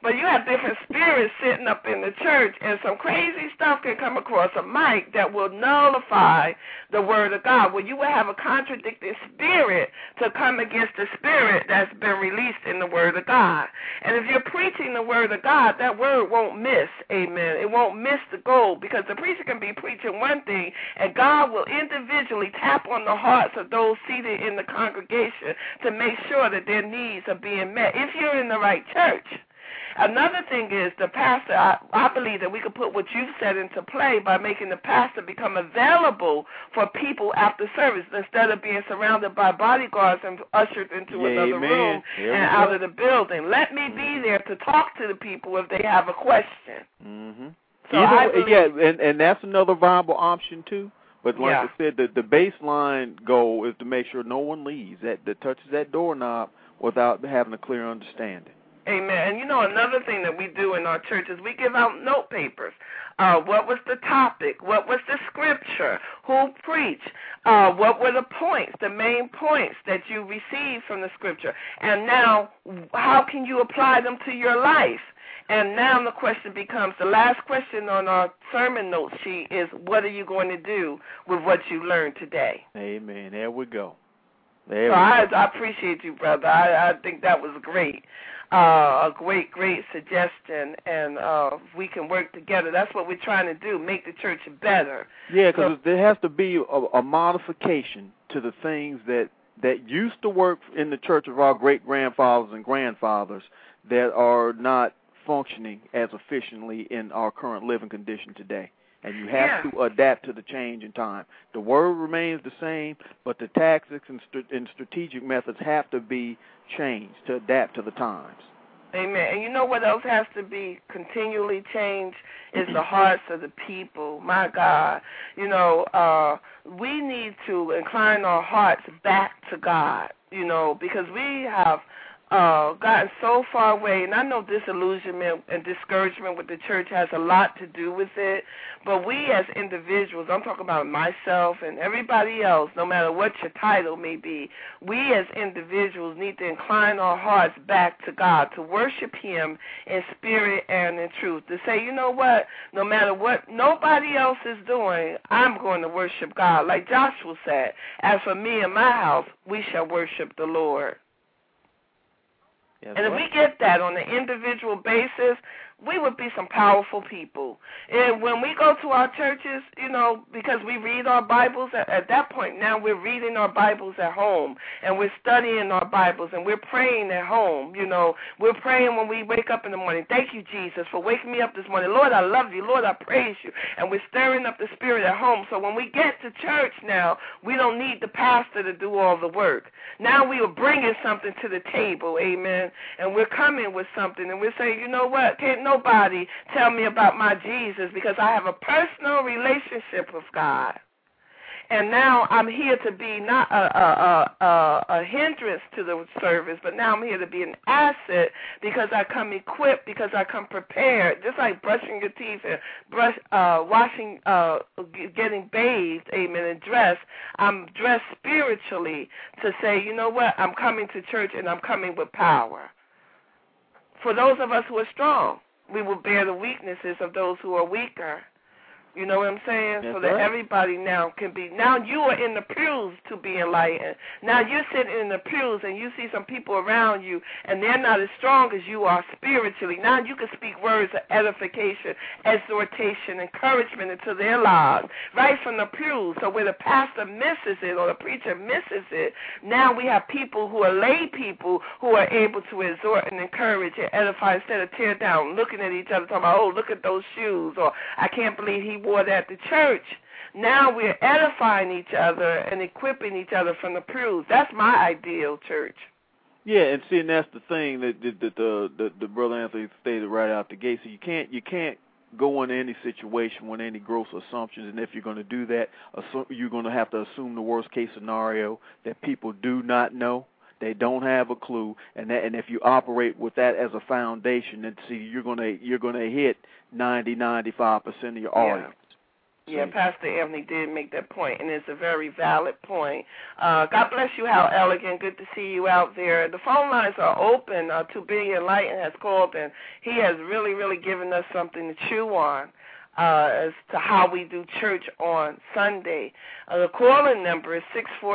But you have different spirits sitting up in the church, and some crazy stuff can come across a mic that will nullify the word of God, where you will have a contradicting spirit to come against the spirit that's been released in the word of God. And if you're preaching the word of God, that word won't miss, amen. It won't miss the goal, because the preacher can be preaching one thing, and God will individually tap on the hearts of those seated in the congregation to make sure that their needs are being met, if you're in the right church. Another thing is the pastor, I believe that we could put what you've said into play by making the pastor become available for people after service instead of being surrounded by bodyguards and ushered into another room and out of the building. Let me be there to talk to the people if they have a question. Mm-hmm. So and that's another viable option too. But like I said, the baseline goal is to make sure no one leaves that touches that doorknob without having a clear understanding. Amen. And, you know, another thing that we do in our church is we give out note papers. What was the topic? What was the scripture? Who preached? What were the points, the main points that you received from the scripture? And now, how can you apply them to your life? And now the question becomes, the last question on our sermon note sheet is, what are you going to do with what you learned today? Amen. There we go. I appreciate you, brother. I think that was great. A great suggestion, and we can work together. That's what we're trying to do, make the church better. Yeah, because there has to be a modification to the things that used to work in the church of our great-grandfathers and grandfathers that are not functioning as efficiently in our current living condition today. And you have to adapt to the change in time. The word remains the same, but the tactics and strategic methods have to be changed to adapt to the times. Amen. And you know what else has to be continually changed is the hearts of the people. My God. You know, we need to incline our hearts back to God, you know, because we have gotten so far away, and I know disillusionment and discouragement with the church has a lot to do with it, but we as individuals, I'm talking about myself and everybody else, no matter what your title may be, we as individuals need to incline our hearts back to God, to worship Him in spirit and in truth, to say, you know what, no matter what nobody else is doing, I'm going to worship God. Like Joshua said, as for me and my house, we shall worship the Lord. And if we get that on an individual basis, we would be some powerful people. And when we go to our churches, you know, because we read our Bibles, at that point now we're reading our Bibles at home, and we're studying our Bibles, and we're praying at home, you know. We're praying when we wake up in the morning. Thank you, Jesus, for waking me up this morning. Lord, I love you. Lord, I praise you. And we're stirring up the spirit at home. So when we get to church now, we don't need the pastor to do all the work. Now we are bringing something to the table, amen, and we're coming with something, and we're saying, you know what, can't nobody tell me about my Jesus, because I have a personal relationship with God. And now I'm here to be not a hindrance to the service, but now I'm here to be an asset because I come equipped, because I come prepared. Just like brushing your teeth and washing, getting bathed, amen, and dressed. I'm dressed spiritually to say, you know what, I'm coming to church and I'm coming with power. For those of us who are strong, we will bear the weaknesses of those who are weaker. You know what I'm saying? That's so that right. everybody now can be, now you are in the pews to be enlightened. Now you're sitting in the pews and you see some people around you and they're not as strong as you are spiritually. Now you can speak words of edification, exhortation, encouragement into their lives right from the pews. So where the pastor misses it or the preacher misses it, now we have people who are lay people who are able to exhort and encourage and edify instead of tear down, looking at each other talking about, oh, look at those shoes, or I can't believe he wore that at the church. Now we're edifying each other and equipping each other from the pews. That's my ideal church. Yeah, and see, and that's the thing that the brother Anthony stated right out the gate. So you can't go into any situation with any gross assumptions, and if you're going to do that, you're going to have to assume the worst case scenario that people do not know. They don't have a clue, and if you operate with that as a foundation, then see you're gonna hit 90-95% of your audience. Yeah, Pastor Anthony did make that point, and it's a very valid point. God bless you, Hal Elegant. Good to see you out there. The phone lines are open. 2 Billion Lighten has called, and he has really, really given us something to chew on as to how we do church on Sunday. The call-in number is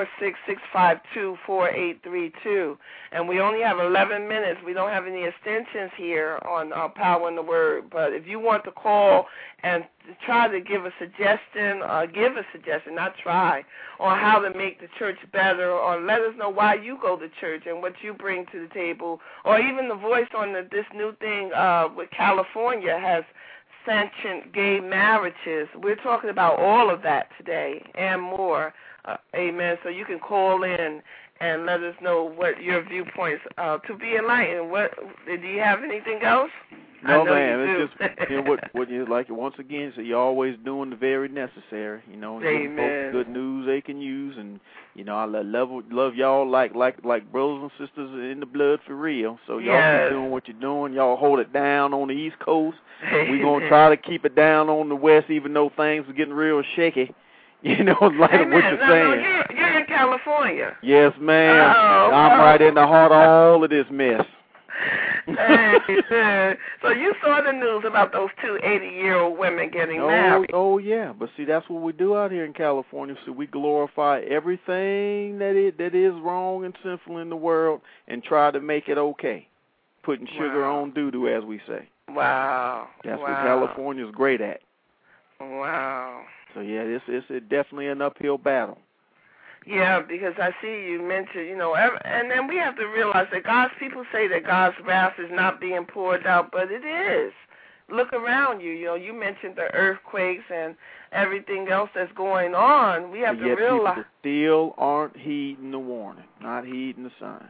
646-652-4832, and we only have 11 minutes. We don't have any extensions here on Power in the Word, but if you want to call and try to give a suggestion, not try, on how to make the church better, or let us know why you go to church and what you bring to the table, or even the voice on this new thing with California has sanctioned gay marriages. We're talking about all of that today and more. Amen. So you can call in and let us know what your viewpoints to be enlightened. Do you have anything else? No, ma'am. It's just what you like. Once again, so you're always doing the very necessary. Giving folks good news they can use, and I love y'all like brothers and sisters in the blood for real. So y'all keep doing what you're doing. Y'all hold it down on the East Coast. We're gonna try to keep it down on the West, even though things are getting real shaky. Like what you're saying. No, you're in California. Yes, ma'am. I'm right in the heart of all of this mess. So you saw the news about those 2 80-year-old women getting married. Oh, yeah. But see, that's what we do out here in California. So we glorify everything that is wrong and sinful in the world and try to make it okay. Putting sugar on doo-doo, as we say. Wow. That's what California's great at. Wow. So, yeah, it's definitely an uphill battle. Yeah, because I see you mentioned, and then we have to realize that God's people say that God's wrath is not being poured out, but it is. Look around you. You mentioned the earthquakes and everything else that's going on. We have to realize. People still aren't heeding the warning, not heeding the sign.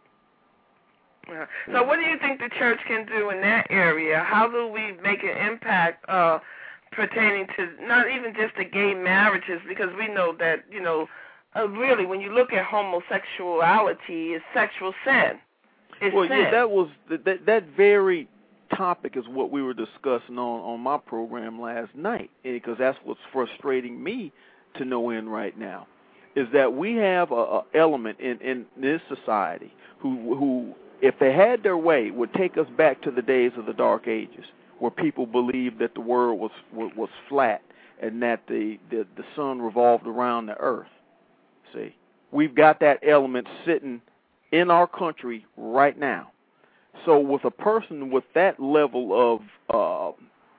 So what do you think the church can do in that area? How do we make an impact pertaining to not even just the gay marriages, because we know that, really, when you look at homosexuality, it's sexual sin. It's sin. Yeah, that was that very topic is what we were discussing on my program last night, because that's what's frustrating me to no end right now, is that we have a element in this society who, if they had their way, would take us back to the days of the Dark Ages, where people believed that the world was flat and that the sun revolved around the earth. See, we've got that element sitting in our country right now. So with a person with that level of,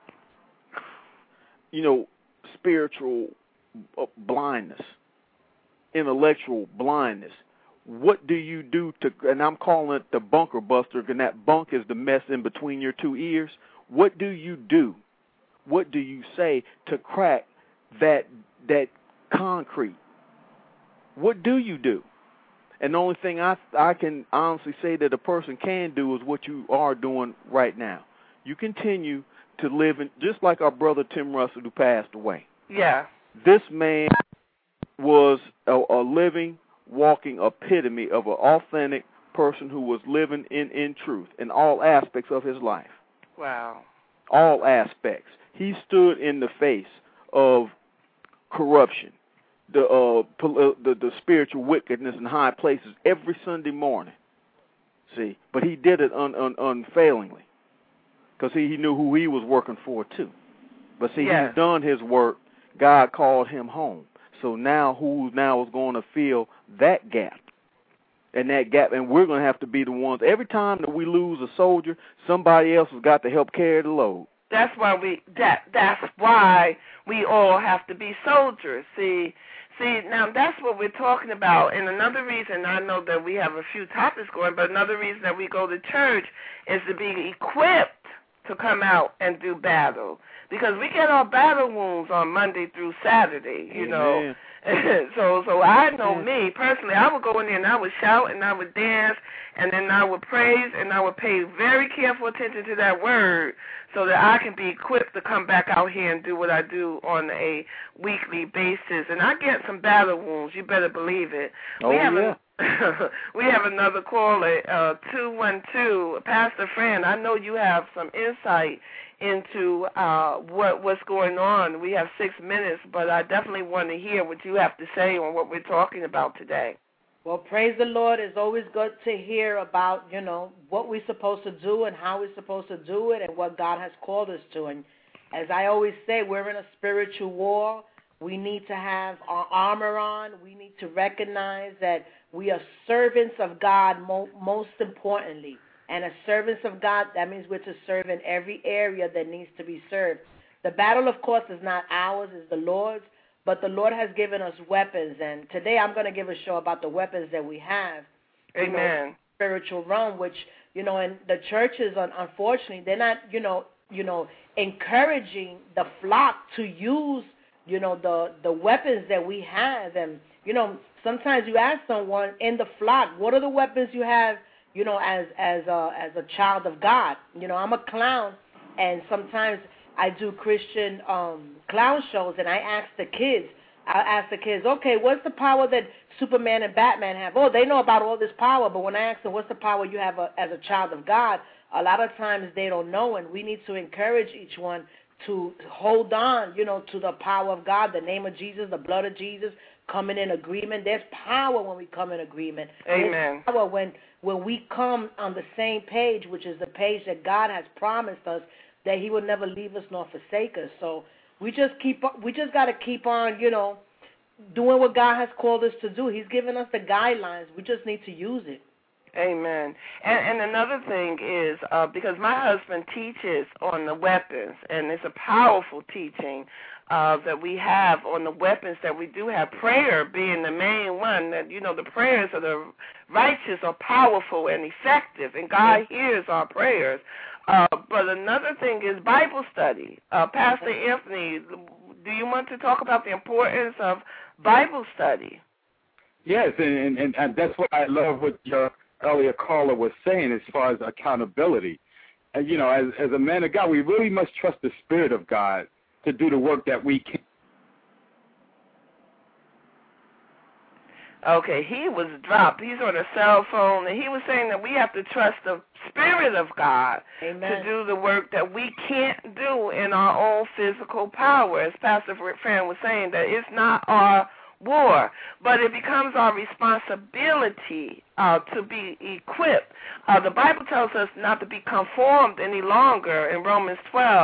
spiritual blindness, intellectual blindness, what do you do and I'm calling it the bunker buster, and that bunk is the mess in between your two ears. What do you do? What do you say to crack that concrete? What do you do? And the only thing I can honestly say that a person can do is what you are doing right now. You continue to live just like our brother Tim Russell, who passed away. Yeah. This man was a living, walking epitome of an authentic person who was living in truth in all aspects of his life. Wow. All aspects. He stood in the face of corruption, the spiritual wickedness in high places every Sunday morning. See, but he did it unfailingly, because he knew who he was working for too. But see, he's done his work. God called him home. So now who now is going to fill that gap? And we're going to have to be the ones. Every time that we lose a soldier, somebody else has got to help carry the load. That's why we all have to be soldiers. See, now that's what we're talking about. And another reason, I know that we have a few topics going, but another reason that we go to church is to be equipped to come out and do battle. Because we get our battle wounds on Monday through Saturday, Amen. So I know me personally, I would go in there and I would shout and I would dance and then I would praise and I would pay very careful attention to that word so that I can be equipped to come back out here and do what I do on a weekly basis. And I get some battle wounds, you better believe it. Oh, yeah. We have another caller, 212. Pastor Fran, I know you have some insight into what's going on. We have 6 minutes, but I definitely want to hear what you have to say on what we're talking about today. Well, praise the Lord. It's always good to hear about, what we're supposed to do and how we're supposed to do it and what God has called us to. And as I always say, we're in a spiritual war. We need to have our armor on. We need to recognize that we are servants of God most importantly. And as servants of God, that means we're to serve in every area that needs to be served. The battle, of course, is not ours, it's the Lord's. But the Lord has given us weapons. And today I'm going to give a show about the weapons that we have. Amen. Spiritual realm, which, and the churches, unfortunately, they're not, encouraging the flock to use the weapons that we have. And, sometimes you ask someone in the flock, what are the weapons you have, as a child of God? I'm a clown, and sometimes I do Christian clown shows, and I ask the kids, okay, what's the power that Superman and Batman have? Oh, they know about all this power, but when I ask them, what's the power you have as a child of God, a lot of times they don't know, and we need to encourage each one to hold on, to the power of God, the name of Jesus, the blood of Jesus, coming in agreement. There's power when we come in agreement. Amen. There's power when we come on the same page, which is the page that God has promised us, that he will never leave us nor forsake us. So we just got to keep on, doing what God has called us to do. He's given us the guidelines. We just need to use it. Amen. And another thing is, because my husband teaches on the weapons, and it's a powerful teaching that we have on the weapons that we do have, prayer being the main one, that, the prayers of the righteous are powerful and effective, and God hears our prayers. But another thing is Bible study. Pastor Anthony, do you want to talk about the importance of Bible study? Yes, and that's what I love what your earlier caller was saying as far as accountability. And, as a man of God, we really must trust the Spirit of God to do the work that we can. Okay, he was dropped. He's on a cell phone, and he was saying that we have to trust the Spirit of God to do the work that we can't do in our own physical power. As Pastor Fran was saying, that it's not our war, but it becomes our responsibility to be equipped. The Bible tells us not to be conformed any longer in Romans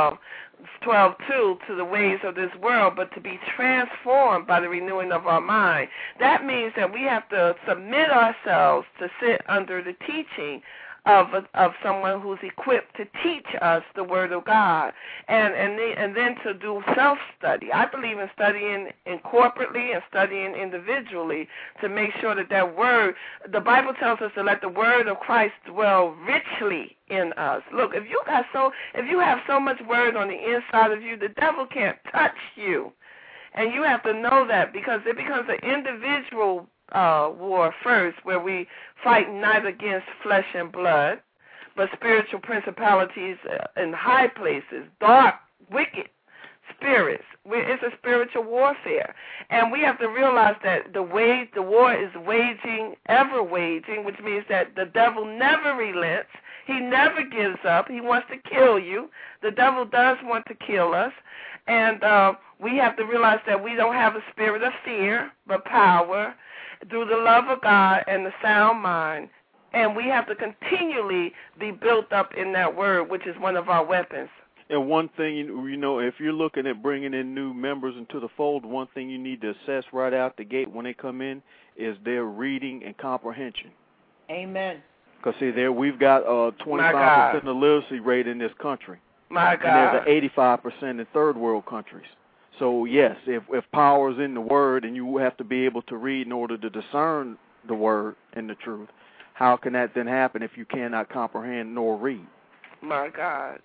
12:2 to the ways of this world, but to be transformed by the renewing of our mind. That means that we have to submit ourselves to sit under the teaching of someone who's equipped to teach us the Word of God, and then to do self-study. I believe in studying corporately and studying individually to make sure that Word, the Bible tells us to let the Word of Christ dwell richly in us. Look, if you have so much Word on the inside of you, the devil can't touch you. And you have to know that, because it becomes an individual war first, where we fight not against flesh and blood, but spiritual principalities in high places, dark, wicked spirits. It's a spiritual warfare. And we have to realize that the war is ever waging, which means that the devil never relents. He never gives up. He wants to kill you. The devil does want to kill us. And we have to realize that we don't have a spirit of fear, but power, through the love of God and the sound mind. And we have to continually be built up in that Word, which is one of our weapons. And one thing, if you're looking at bringing in new members into the fold, one thing you need to assess right out the gate when they come in is their reading and comprehension. Amen. Because, see, we've got 25% of literacy rate in this country. My God. And there's 85% in third world countries. So, yes, if power is in the Word and you have to be able to read in order to discern the Word and the truth, how can that then happen if you cannot comprehend nor read? My God.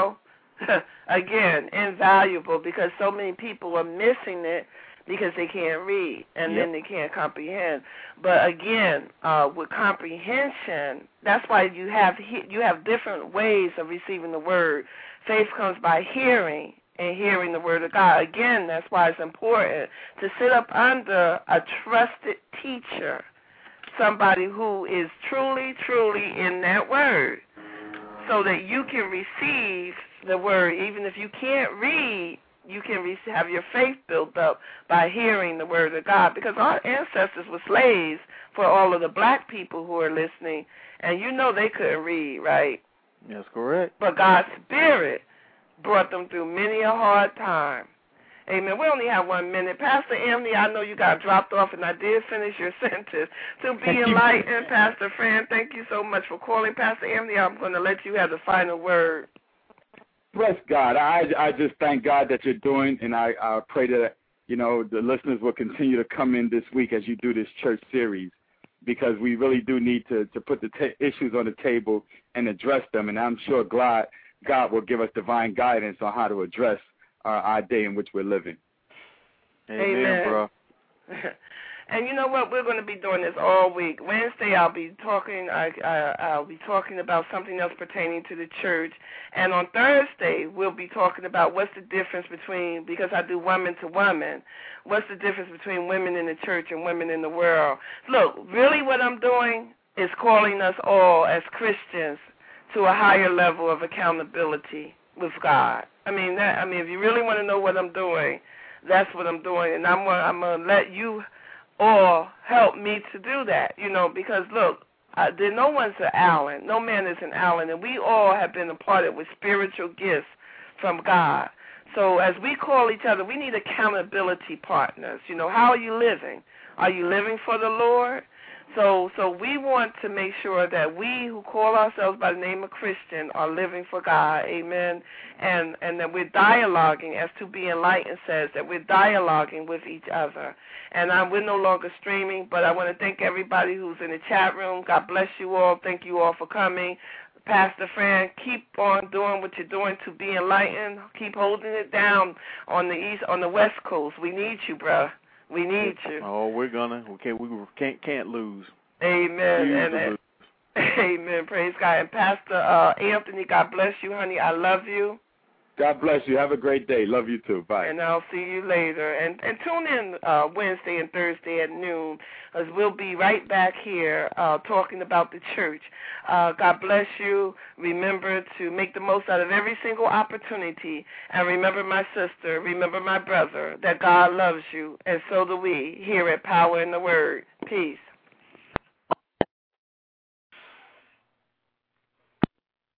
Again, invaluable, because so many people are missing it because they can't read and then they can't comprehend. But again, with comprehension, that's why you have different ways of receiving the Word. Faith comes by hearing, and hearing the word of God. Again, that's why it's important to sit up under a trusted teacher, somebody who is truly, truly in that word, so that you can receive the word. Even if you can't read, you can have your faith built up by hearing the word of God, because our ancestors were slaves for all of the black people who are listening, and you know they couldn't read, right? That's correct. But God's Spirit brought them through many a hard time. Amen. We only have 1 minute. Pastor Emily, I know you got dropped off, and I did finish your sentence. To be enlightened, Pastor Fran, thank you so much for calling. Pastor Emily, I'm going to let you have the final word. Bless God. I just thank God that you're doing, and I pray that, you know, the listeners will continue to come in this week as you do this church series, because we really do need to put the issues on the table and address them, and I'm sure God will give us divine guidance on how to address our day in which we're living. Amen, bro. And you know what? We're going to be doing this all week. Wednesday, I'll be talking. I'll be talking about something else pertaining to the church. And on Thursday, we'll be talking about what's the difference between, because I do woman to woman, what's the difference between women in the church and women in the world. Look, really, what I'm doing is calling us all as Christians to a higher level of accountability with God. I mean, if you really want to know what I'm doing, that's what I'm doing, and I'm going to let you all help me to do that, you know, because, look, no one's an Allen. No man is an Allen, and we all have been imparted with spiritual gifts from God. So as we call each other, we need accountability partners. You know, how are you living? Are you living for the Lord? So we want to make sure that we who call ourselves by the name of Christian are living for God, amen, and that we're dialoguing, as To Be Enlightened says, that we're dialoguing with each other. And we're no longer streaming, but I want to thank everybody who's in the chat room. God bless you all. Thank you all for coming. Pastor Fran, keep on doing what you're doing to be enlightened. Keep holding it down on the West Coast. We need you, bro. We need you. Oh, we're gonna. We can't lose. Amen. Amen. Praise God. And Pastor Anthony, God bless you, honey. I love you. God bless you. Have a great day. Love you too. Bye. And I'll see you later. And tune in Wednesday and Thursday at noon, as we'll be right back here talking about the church. God bless you. Remember to make the most out of every single opportunity. And remember, my sister, remember, my brother, that God loves you, and so do we here at Power in the Word. Peace.